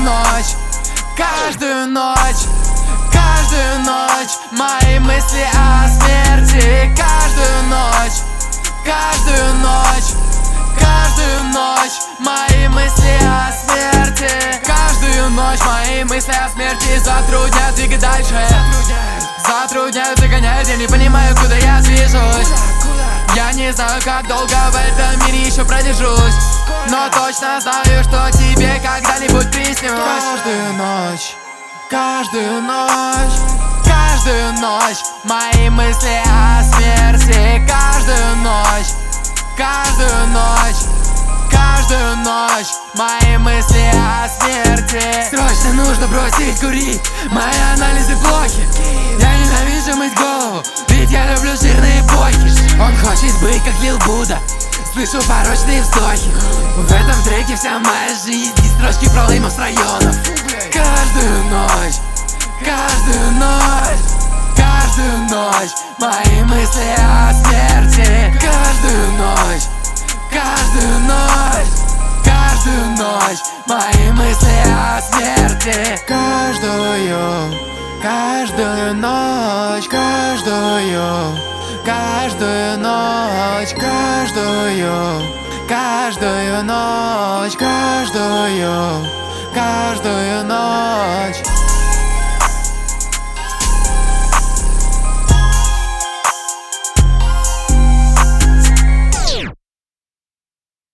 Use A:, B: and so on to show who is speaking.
A: ночь, каждую ночь, каждую ночь мои мысли о смерти. Каждую ночь, каждую ночь, каждую ночь мои мысли о смерти. Каждую ночь мои мысли о смерти затрудняют двигать дальше. Затрудняют, загоняют, я не понимаю, куда я движусь. Я не знаю, как долго в этом мире еще продержусь, но точно знаю, что тебе когда-нибудь приснюсь. Каждую ночь, каждую ночь, каждую ночь мои мысли о смерти. Каждую ночь, каждую ночь, каждую ночь мои мысли о смерти. Срочно нужно бросить курить, мои анализы плохи. Я ненавижу мыть голову, ведь я люблю жирные почки. Он хочет быть как Лил Будда, слышу порочные вздохи. В этом треке вся моя жизнь и строчки про леймов с районов. Каждую ночь, каждую ночь, каждую ночь мои мысли о смерти. Каждую ночь, каждую ночь, каждую ночь мои мысли о смерти. Каждую, каждую ночь, каждую, каждую ночь, каждую, каждую ночь, каждую, каждую ночь.